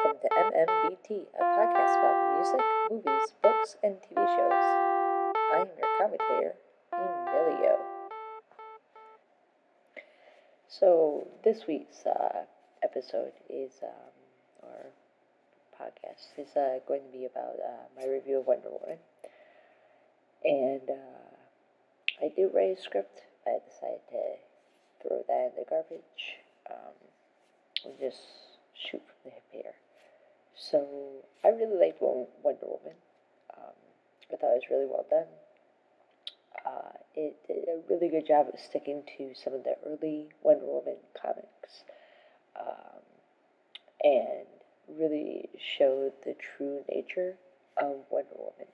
welcome to MMBT, a podcast about music, movies, books, and TV shows. I am your commentator, Emilio. So this week's episode is, or podcast, is going to be about my review of Wonder Woman. And I did write a script. I decided to throw that in the garbage and just shoot from the hip here. So I really liked Wonder Woman. I thought it was really well done. It did a really good job of sticking to some of the early Wonder Woman comics, and really showed the true nature of Wonder Woman.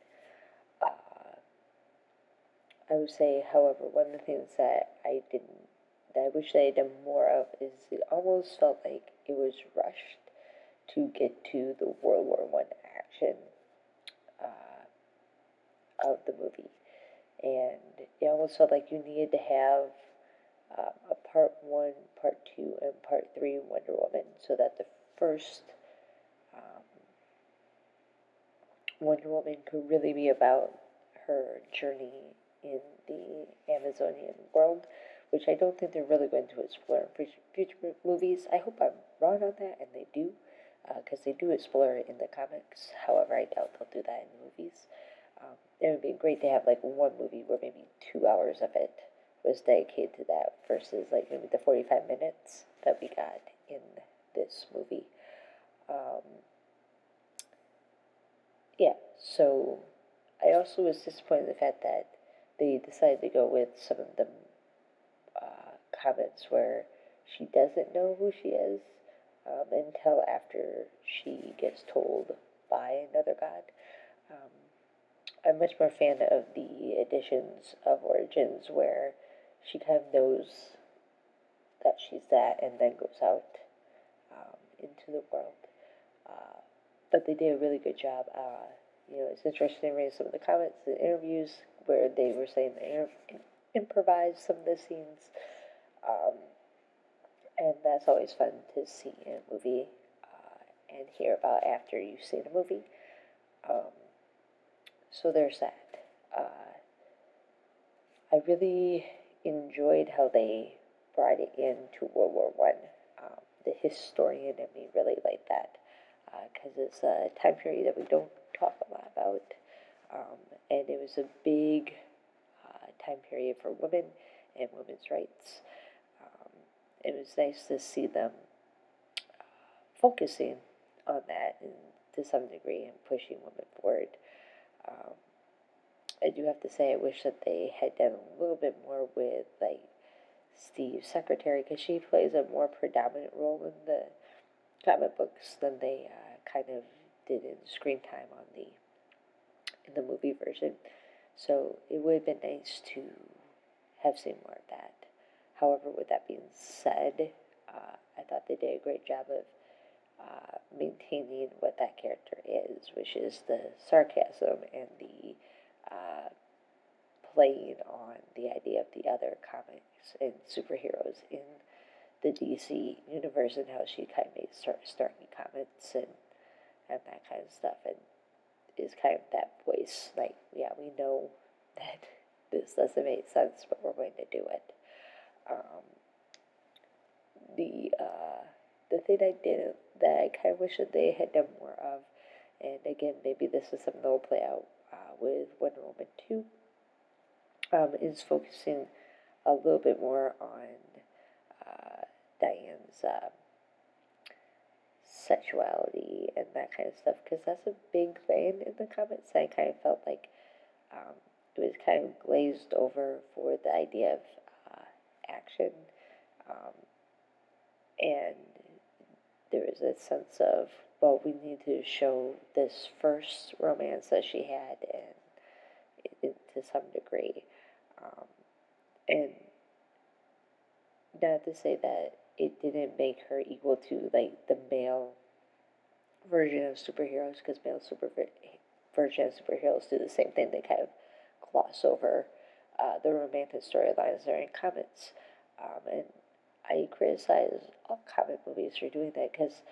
I would say, however, one of the things that I wish they had done more of is it almost felt like it was rushed to get to the World War I action of the movie. And it almost felt like you needed to have a part 1, part 2, and part 3 Wonder Woman so that the first Wonder Woman could really be about her journey in the Amazonian world, which I don't think they're really going to explore in future movies. I hope I'm wrong on that, and they do, because they do explore it in the comics. However, I doubt they'll do that in the movies. It would be great to have like one movie where maybe 2 hours of it was dedicated to that versus like maybe the 45 minutes that we got in this movie. Yeah, so I also was disappointed in the fact that they decided to go with some of the comments where she doesn't know who she is until after she gets told by another god. I'm much more a fan of the editions of Origins where she kind of knows that she's that and then goes out into the world. But they did a really good job. It's interesting reading some of the comments and interviews where they were saying they improvised some of the scenes. And that's always fun to see in a movie and hear about after you've seen a movie. So there's that. I really enjoyed how they brought it into World War I. The historian in me really liked that because it's a time period that we don't talk a lot about, and it was a big time period for women and women's rights. It was nice to see them focusing on that and to some degree and pushing women forward. I do have to say I wish that they had done a little bit more with like Steve's secretary because she plays a more predominant role in the comic books than they kind of did in screen time in the movie version. So it would have been nice to have seen more of that. However, with that being said, I thought they did a great job of maintaining what that character is, which is the sarcasm and the playing on the idea of the other comics and superheroes in the DC universe and how she kind of made snarky comments and that kind of stuff, and is kind of that voice, like, yeah, we know that this doesn't make sense, but we're going to do it. The thing I did that I kind of wish that they had done more of, and again, maybe this is something that will play out with Wonder Woman 2, is focusing a little bit more on Diane's sexuality and that kind of stuff, because that's a big thing in the comics. I kind of felt like it was kind of glazed over for the idea of action, and there was a sense of, well, we need to show this first romance that she had, and to some degree, and not to say that it didn't make her equal to like the male version of superheroes, because version of superheroes do the same thing. They kind of gloss over the romantic storylines that are in comics, and I criticize all comic movies for doing that because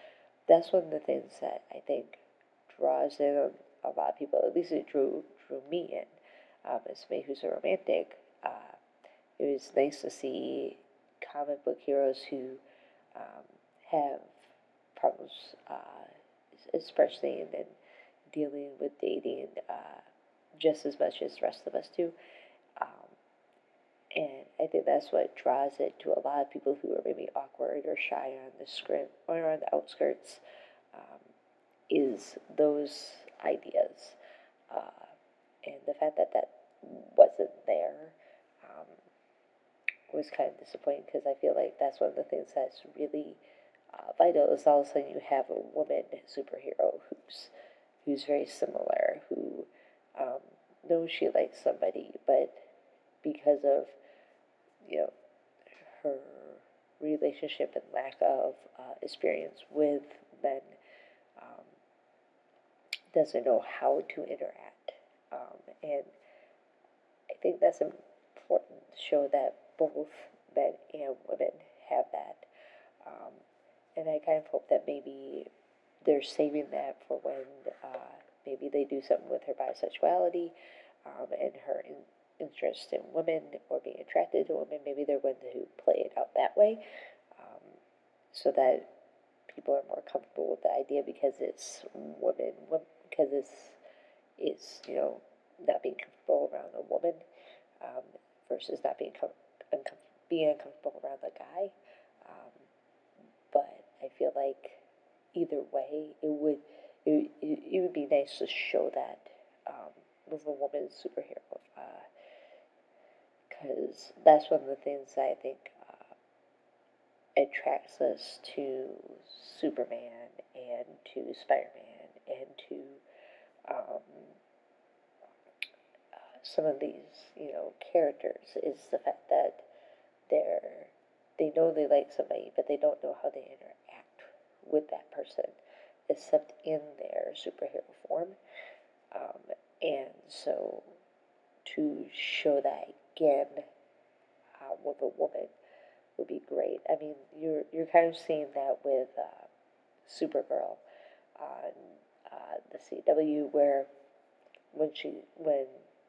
that's one of the things that I think draws in a lot of people. At least it drew me in. As somebody who's a romantic, it was nice to see comic book heroes who have problems, especially in dealing with dating, just as much as the rest of us do. Um, and I think that's what draws it to a lot of people who are maybe awkward or shy on the script or on the outskirts, um, is those ideas. Uh, and the fact that that wasn't there um, was kind of disappointing, because I feel like that's one of the things that's really vital, is all of a sudden you have a woman superhero who's very similar, who um, knows she likes somebody, but because of, you know, her relationship and lack of experience with men, um, doesn't know how to interact. And I think that's important to show that both men and women have that. Um, and I kind of hope that maybe they're saving that for when maybe they do something with her bisexuality, and her interest in women or being attracted to women. Maybe they're going to play it out that way, um, so that people are more comfortable with the idea, because it's women, because it's not being comfortable around a woman, um, versus not being uncomfortable around a guy. Um, but I feel like either way, it would be nice to show that with a woman superhero, because that's one of the things that I think attracts us to Superman and to Spider-Man and to um, some of these, characters, is the fact that they know they like somebody, but they don't know how they interact with that person, except in their superhero form. Um, and so to show that again with a woman would be great. I mean, you're kind of seeing that with Supergirl on the CW, where when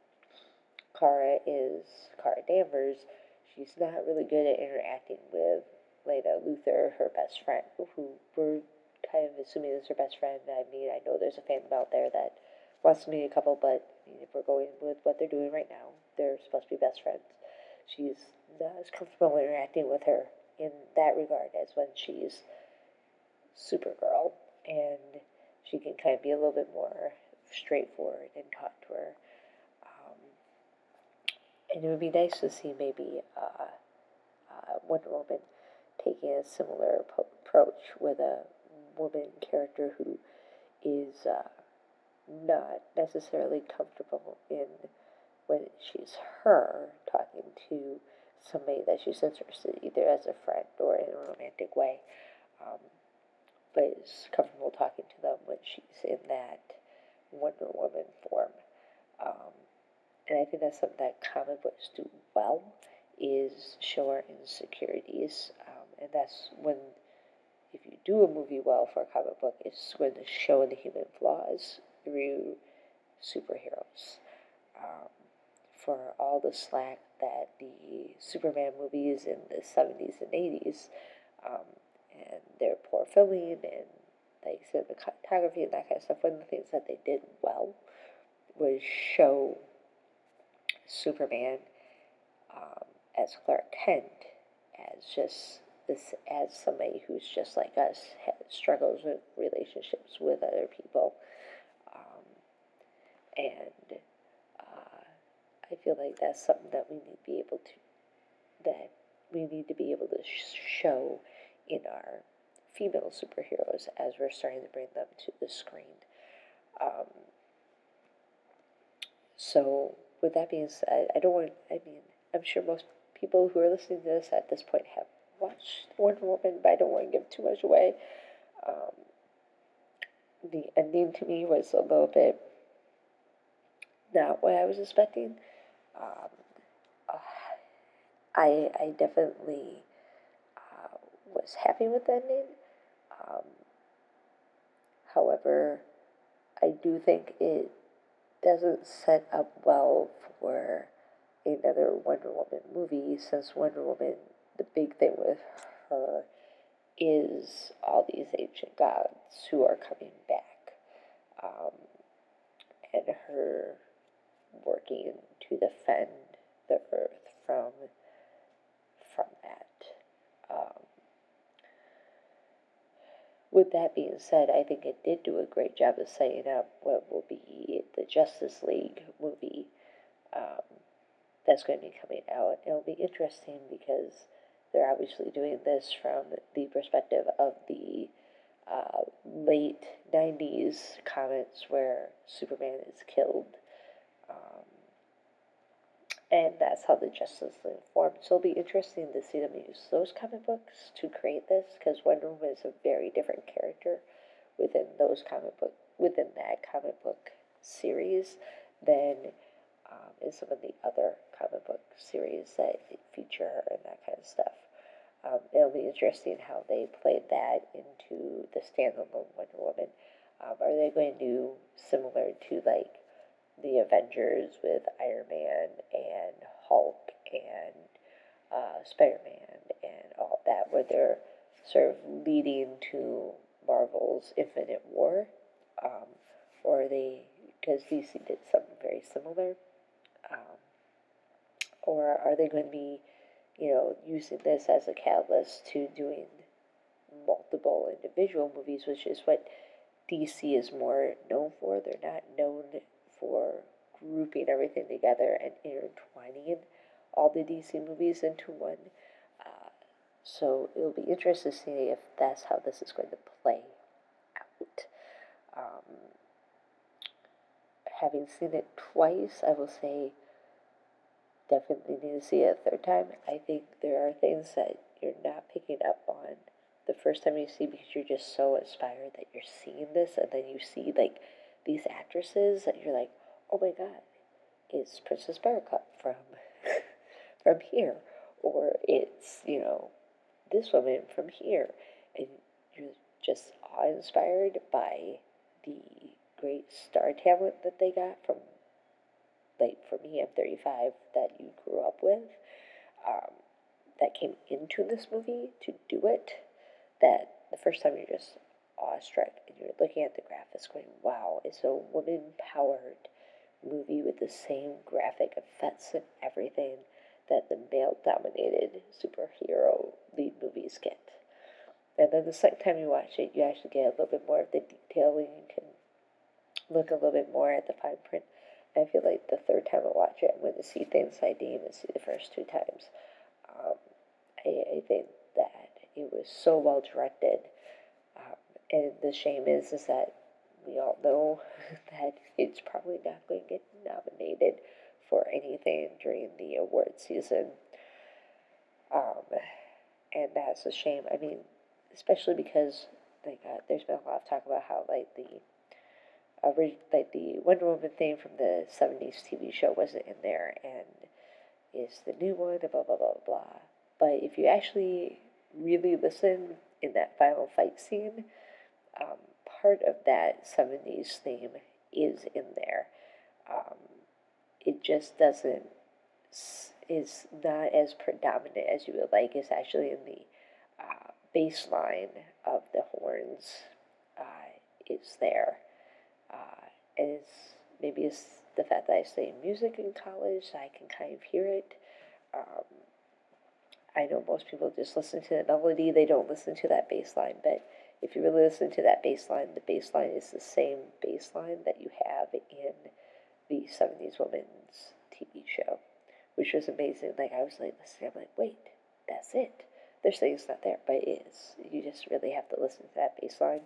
Kara Danvers, she's not really good at interacting with Lena Luthor, her best friend, who we're kind of assuming is her best friend. I mean, I know there's a fandom out there that wants to meet a couple, but if we're going with what they're doing right now, they're supposed to be best friends. She's not as comfortable interacting with her in that regard as when she's Supergirl, and she can kind of be a little bit more straightforward and talk to her. Um, and it would be nice to see maybe Wonder Woman taking a similar approach with a woman character who is not necessarily comfortable in, when she's her, talking to somebody that she's interested in, either as a friend or in a romantic way, um, but is comfortable talking to them when she's in that Wonder Woman form. Um, and I think that's something that comic books do well, is show our insecurities. And that's when, if you do a movie well for a comic book, it's going to show the human flaws through superheroes. Um, for all the slack that the Superman movies in the 70s and 80s, um, and their poor filming and, like I said, the cinematography and that kind of stuff, one of the things that they did well was show Superman as Clark Kent, as just this, as somebody who's just like us, struggles with relationships with other people, and I feel like that's something that we need to be able to show in our female superheroes as we're starting to bring them to the screen. Um, so, with that being said, I'm sure most people who are listening to this at this point have watched Wonder Woman, but I don't want to give too much away. Um, the ending to me was a little bit not what I was expecting. Um, I definitely was happy with the ending. Um, However, I do think it doesn't set up well for another Wonder Woman movie, since Wonder Woman, the big thing with her is all these ancient gods who are coming back, um, and her working to defend the earth from that. Um, with that being said, I think it did do a great job of setting up what will be the Justice League movie um, that's going to be coming out. It'll be interesting because they're obviously doing this from the perspective of the late 90s comics where Superman is killed. Um, and that's how the Justice League formed. So it'll be interesting to see them use those comic books to create this, because Wonder Woman is a very different character within that comic book series than in some of the other comic book series that feature her and that kind of stuff. It'll be interesting how they played that into the standalone Wonder Woman. Are they going to do similar to like the Avengers with Iron Man and Hulk and Spider-Man and all that, where they're sort of leading to Marvel's Infinite War? Um, or are they, because DC did something very similar, um, or are they going to be, using this as a catalyst to doing multiple individual movies, which is what DC is more known for? They're not known for grouping everything together and intertwining all the DC movies into one. So it'll be interesting to see if that's how this is going to play out. Um, Having seen it twice, I will say definitely need to see it a third time. I think there are things that you're not picking up on the first time you see, because you're just so inspired that you're seeing this, and then you see like these actresses that you're like, oh my god, it's Princess Buttercup from from here, or it's this woman from here, and you're just awe-inspired by the great star talent that they got from, like, for me, I'm 35, that you grew up with, um, that came into this movie to do it, that the first time you're just awestruck and you're looking at the graphics going, wow, it's a woman-powered movie with the same graphic effects and everything that the male-dominated superhero lead movies get. And then the second time you watch it, you actually get a little bit more of the detailing. You can look a little bit more at the fine print. I feel like the third time I watch it, I'm going to see things I didn't even see the first two times. Um, I think that it was so well directed. And the shame is that we all know that it's probably not going to get nominated for anything during the award season. Um, and that's a shame. I mean, especially because there's been a lot of talk about how the Wonder Woman theme from the '70s TV show wasn't in there, and is the new one, blah blah blah blah. But if you actually really listen in that final fight scene, um, part of that '70s theme is in there. Um, it just doesn't is not as predominant as you would like. It's actually in the bass line of the horns. It's there. And maybe it's the fact that I studied music in college, so I can kind of hear it. Um, I know most people just listen to the melody, they don't listen to that bass line, but if you really listen to that bass line, the bass line is the same bass line that you have in the '70s Women's TV show, which was amazing. Like, I was like listening, I'm like, wait, that's it. They're saying it's not there, but it is. You just really have to listen to that bass line.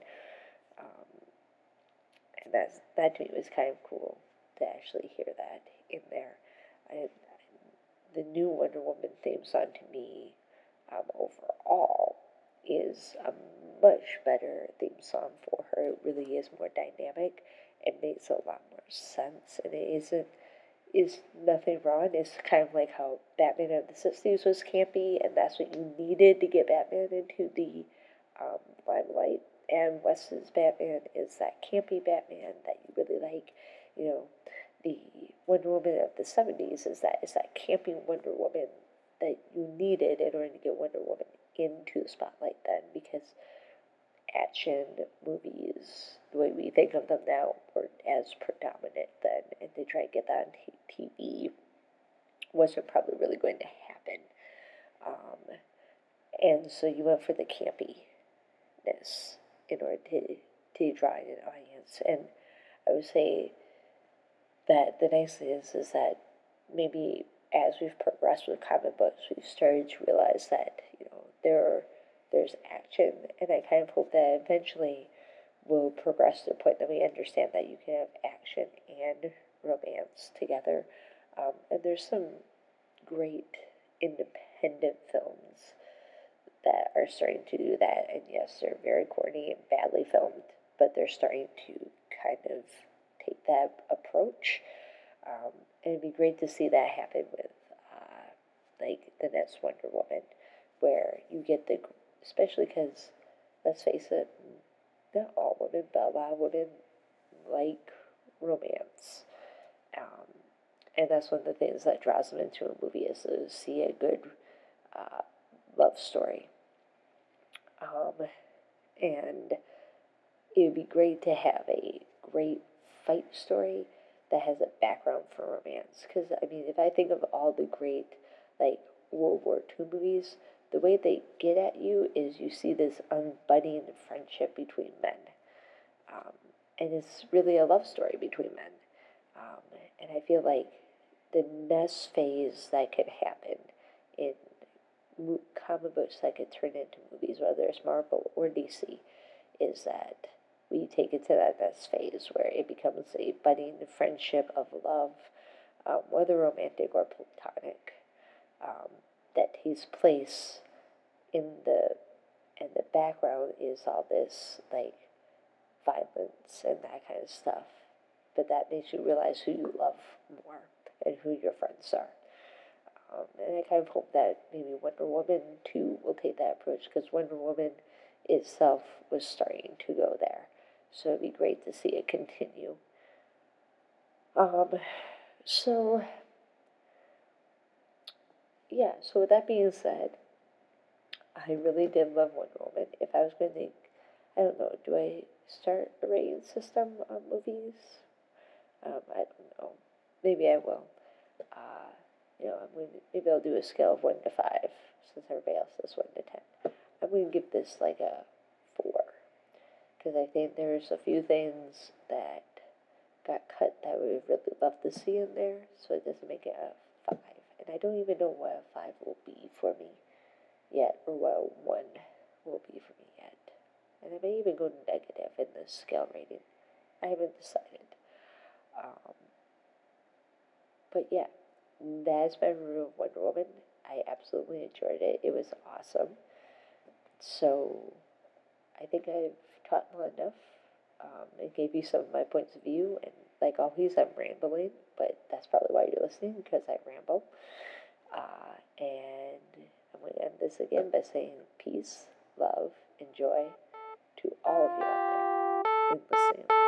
And that to me was kind of cool to actually hear that in there. The new Wonder Woman theme song to me, overall, is a much better theme song for her. It really is more dynamic and makes a lot more sense. And is nothing wrong. It's kind of like how Batman of the '60s was campy, and that's what you needed to get Batman into the limelight. Adam West's Batman is that campy Batman that you really like. You know, the Wonder Woman of the 70s is that campy Wonder Woman that you needed in order to get Wonder Woman into the spotlight then, because action movies, the way we think of them now, weren't as predominant then, and to try to get that on TV wasn't probably really going to happen. Um, and so you went for the campiness in order to draw in an audience. And I would say that the nice thing is that maybe as we've progressed with comic books, we've started to realize that, there's action, and I kind of hope that eventually we'll progress to the point that we understand that you can have action and romance together. And there's some great independent films that are starting to do that, and yes, they're very corny and badly filmed, but they're starting to kind of take that approach. And it'd be great to see that happen with, like, the next Wonder Woman, where you get especially because, let's face it, not all women, but a lot of women like romance. Um, and that's one of the things that draws them into a movie, is to see a good uh, love story. And it would be great to have a great fight story that has a background for romance. Because, I mean, if I think of all the great, like, World War II movies, the way they get at you is you see this unbudding friendship between men. Um, and it's really a love story between men. Um, and I feel like the next phase that could happen in comic books that could turn into movies, whether it's Marvel or DC, is that we take it to that next phase where it becomes a budding friendship of love, whether romantic or platonic, that takes place in the background is all this, like, violence and that kind of stuff. But that makes you realize who you love more and who your friends are. And I kind of hope that maybe Wonder Woman 2 will take that approach, because Wonder Woman itself was starting to go there. So it'd be great to see it continue. So, yeah, so with that being said, I really did love Wonder Woman. If I was going to, I don't know, do I start a rating system on movies? I don't know. Maybe I will. Maybe I'll do a scale of 1 to 5, since everybody else says 1 to 10. I'm going to give this like a 4, because I think there's a few things that got cut that we would really love to see in there, so it doesn't make it a 5. And I don't even know what a 5 will be for me yet, or what a 1 will be for me yet. And I may even go negative in the scale rating. I haven't decided. But yeah, that's my review of Wonder Woman. I absolutely enjoyed it. It was awesome. So I think I've taught well enough. It gave you some of my points of view, and like always, I'm rambling, but that's probably why you're listening, because I ramble. And I'm going to end this again by saying peace, love, and joy to all of you out there in listening.